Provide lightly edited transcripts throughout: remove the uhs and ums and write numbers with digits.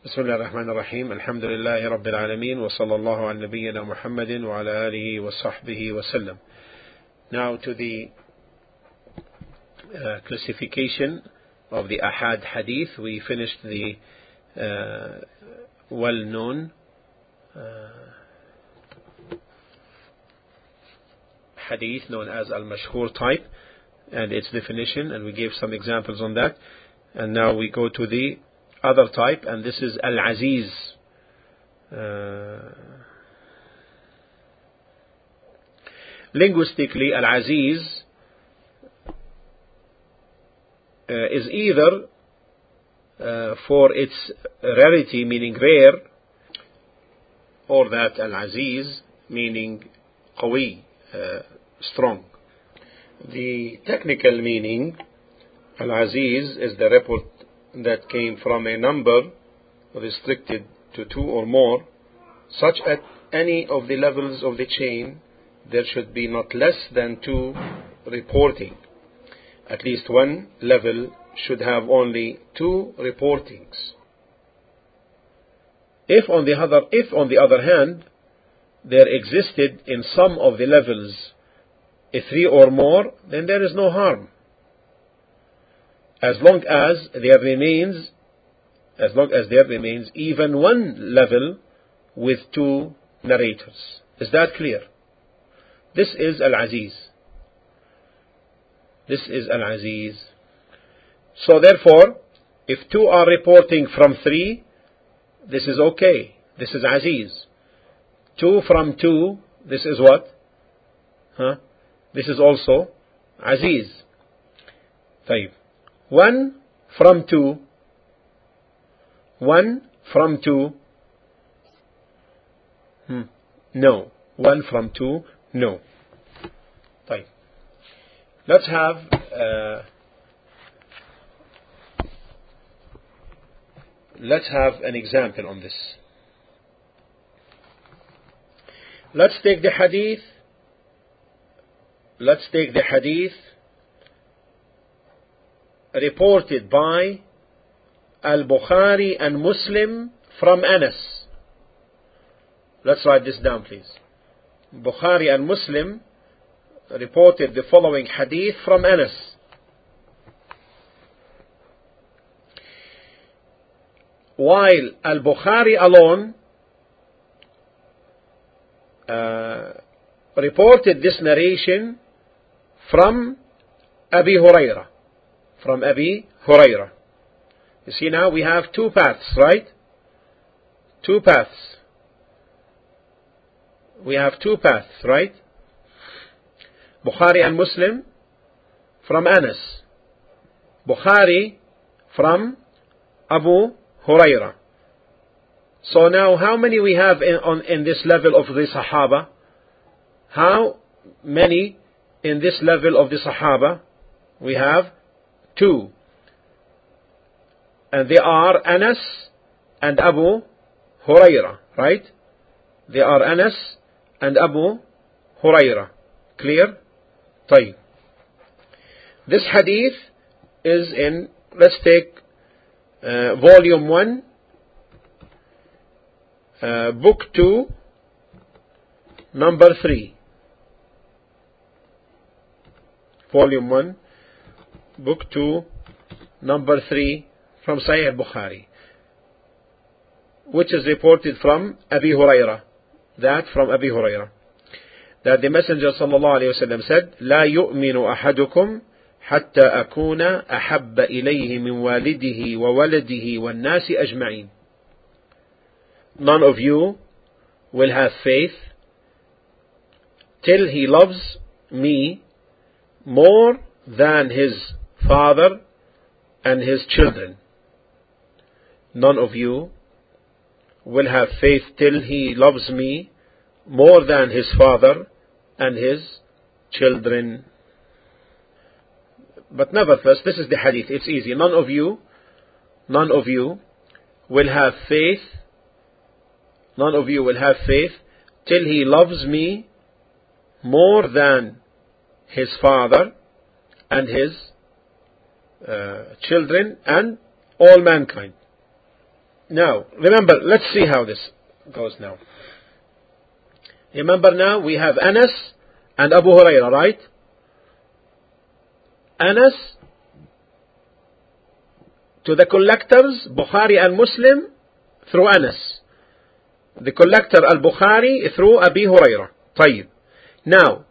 بسم الله الرحمن الرحيم الحمد لله رب العالمين وصلى الله على نبينا محمد وعلى آله وصحبه وسلم. Now to the classification of the Ahad Hadith. We finished the well-known Hadith known as Al-Mashhur type and its definition, and we gave some examples on that. And now we go to the other type, and this is Al-Aziz. Linguistically, Al-Aziz is either for its rarity, meaning rare, or that Al-Aziz meaning Qawi, strong. The technical meaning, Al-Aziz, is the report that came from a number restricted to 2 or more, such at any of the levels of the chain there should be not less than 2 reporting. At least one level should have only 2 reportings. If on the other hand there existed in some of the levels a 3 or more, then there is no harm, as long as there remains even one level with 2 narrators. Is that clear? This is Al-Aziz. So therefore, if 2 are reporting from 3, this is okay. This is Aziz. 2 from 2, this is what? This is also Aziz. طيب. 1 from 2. No. 1 from 2, no. طيب. Let's have an example on this. Let's take the hadith reported by Al-Bukhari and Muslim from Anas. Let's write this down, please. Bukhari and Muslim reported the following hadith from Anas. While Al-Bukhari alone reported this narration from Abi Hurairah. You see, now we have 2 paths, right? 2 paths. We have 2 paths, right? Bukhari and Muslim from Anas. Bukhari from Abu Hurairah. So now how many we have in this level of the Sahaba? How many in this level of the Sahaba? We have 2. And they are Anas and Abu Hurairah, right? They are Anas and Abu Hurairah. Clear? طيب. This hadith is in, let's take volume 1, book 2, number 3. Volume 1, book 2, number 3 from Sahih al-Bukhari, which is reported from Abi Hurairah. That the Messenger sallallahu alayhi wa sallam said, لا يؤمن أحدكم حتى أكون أحب إليه من والده وولده والناس أجمعين. None of you will have faith till he loves me more than his father and his children. None of you will have faith till he loves me more than his father and his children. But nevertheless, this is the hadith. It's easy. None of you will have faith. None of you will have faith till he loves me more than his father and his children and all mankind. Now, remember, let's see how this goes now. Remember now, we have Anas and Abu Hurairah, right? Anas to the collectors, Bukhari and Muslim, through Anas. The collector Al-Bukhari through Abi Hurairah. طيب. Now,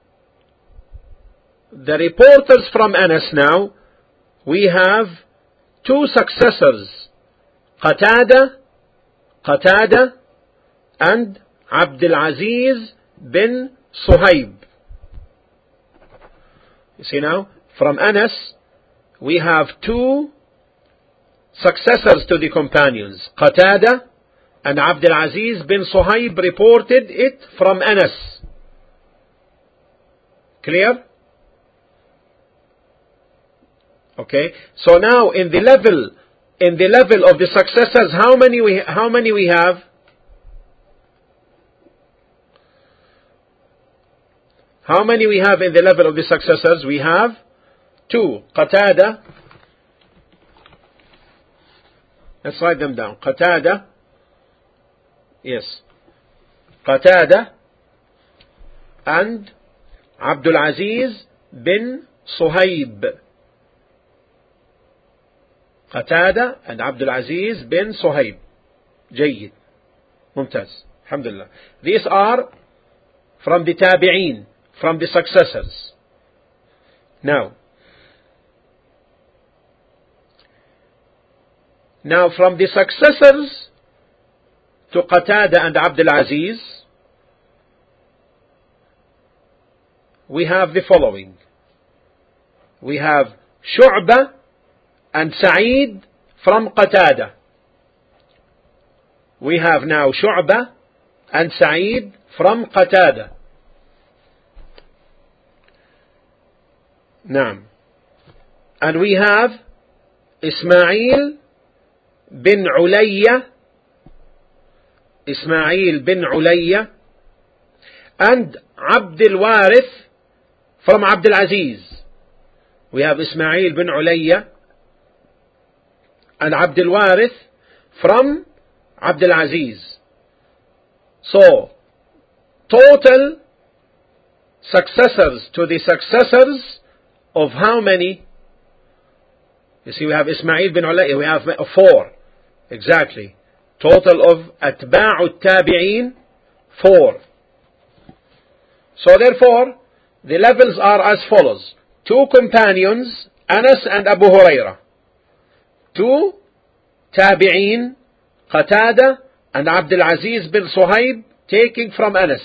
the reporters from Anas now, we have two successors, Qatada and Abdul Aziz bin Suhaib. You see now, from Anas, we have two successors to the companions, Qatada and Abdul Aziz bin Suhaib reported it from Anas. Clear? Okay. So now in the level of the successors, how many we have? How many we have in the level of the successors? We have two. Qatada. Let's write them down. Qatada. Yes. Qatada and Abdul Aziz bin Suhaib. Qatada and Abdul Aziz bin Suhaib. جيد. ممتاز. Alhamdulillah. These are from the tabi'een, from the successors. Now from the successors to Qatada and Abdul Aziz, we have the following. We have Shu'bah and Sa'id from Qatada. We have now Shu'bah and Sa'id from Qatada. Naam. And we have Ismail bin Ulayya and Abdul Warith from Abdul Aziz. We have Ismail bin Ulayya and Abdul Warith from Abdul Aziz. So, total successors to the successors of how many? You see, we have Ismail bin Ulayya, we have 4. Exactly. Total of Atba'u Tabi'een, 4. So therefore, the levels are as follows. 2 companions, Anas and Abu Hurairah. 2 Tabi'een, Qatada and Abdul Aziz bin Suhaib, taking from Anas.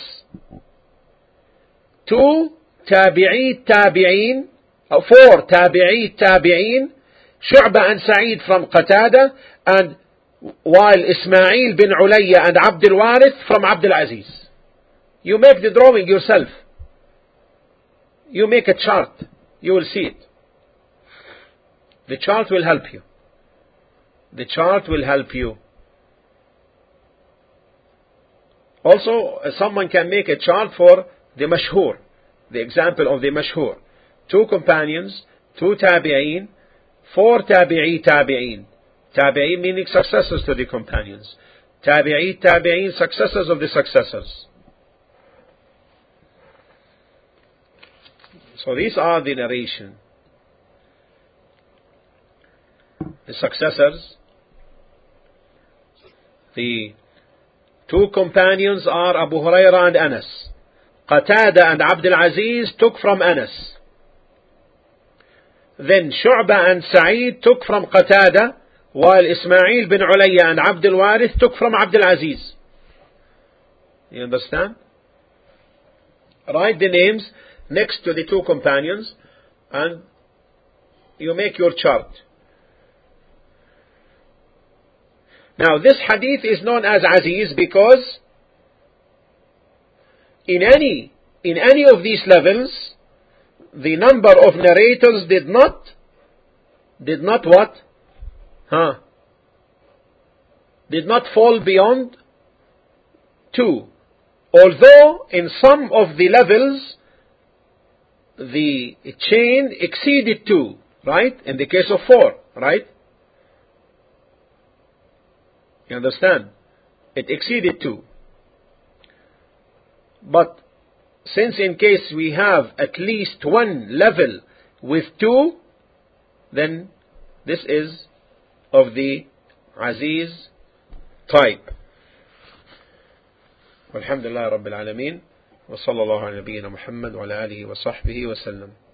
2 Tabi'een, 4 Tabi'een, Shu'bah and Sa'id from Qatada, and while Ismail bin Ulayya and Abdul Warith from Abdul Aziz. You make the drawing yourself. You make a chart. You will see it. The chart will help you. The chart will help you. Also, someone can make a chart for the mashhur. The example of the mashhur. 2 companions, 2 tabi'een, 4 tabi'een. Tabi'een meaning successors to the companions. Tabi'een, successors of the successors. So these are the narration. The successors. The 2 companions are Abu Hurairah and Anas. Qatada and Abdul Aziz took from Anas. Then Shu'bah and Sa'id took from Qatada, while Ismail bin Ulayya and Abdul Warith took from Abdul Aziz. You understand? Write the names next to the 2 companions and you make your chart. Now this hadith is known as Aziz because in any of these levels, the number of narrators did not what? Did not fall beyond 2. Although in some of the levels, the chain exceeded 2, right? In the case of 4, right? You understand? It exceeded 2. But since in case we have at least one level with 2, then this is of the Aziz type. والحمد لله رب العالمين وصلى الله على نبينا محمد وعلى آله وصحبه وسلم.